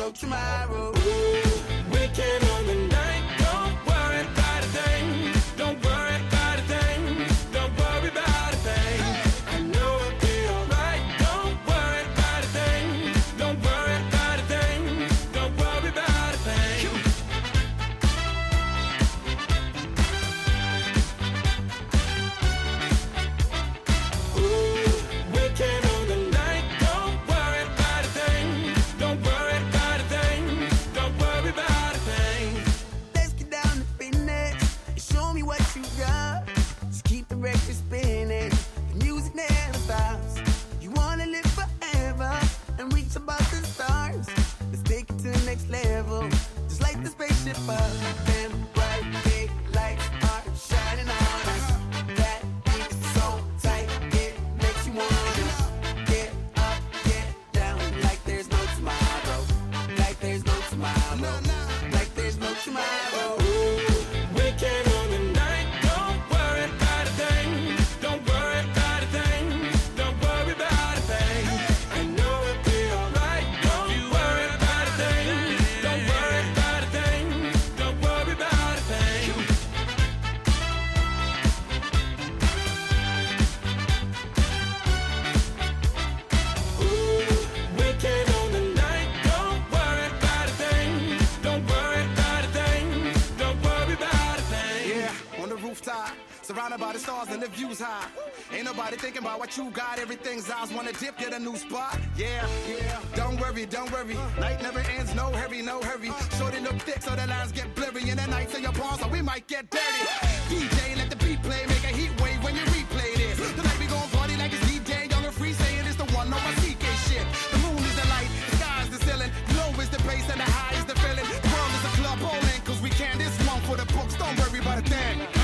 no tomorrow. Weekend on the night, don't worry about a thing. Don't worry about a thing. Don't worry about a thing. I know it'll be alright. Don't worry about a thing. Don't worry about a thing. Don't worry about a thing. Weekend on the night, don't worry about a thing. Don't worry about a thing. Don't worry about a thing. Let's get down to business and show me what you got. Just keep the record spinning. The music never stops. You wanna live forever and reach above the stars. Let's take it to the next level. Just like the spaceship up. Them bright big lights are shining on us. That beat is so tight, it makes you wanna get up, get down like there's no tomorrow. Like there's no tomorrow. Like there's no tomorrow. Weekend on the night, don't worry about a thing. Don't worry about a thing. Don't worry about a thing. I know it'll be alright. Don't you worry about a thing. Don't worry about a thing. Don't worry about a thing. Weekend on the night, don't worry about a thing. Don't worry about a thing. Don't worry about a thing. Yeah, on the rooftop, surrounded by the stars and the views high. Ain't nobody thinking about what you got. Everything's eyes wanna dip, get a new spot. Yeah, yeah. Don't worry, don't worry. Night never ends, no hurry, no hurry. Shorty look thick so the lines get blurry. And the nights in your palms, so we might get dirty. DJ, let the beat play, make a heat wave when you replay this. Tonight we gon' party like it's DJ, young and free, saying it's the one on my CK shit. The moon is the light, the sky is the ceiling, low is the bass and the high is the feeling. The world is a club bowling, cause we can this one for the books. Don't worry about a thing.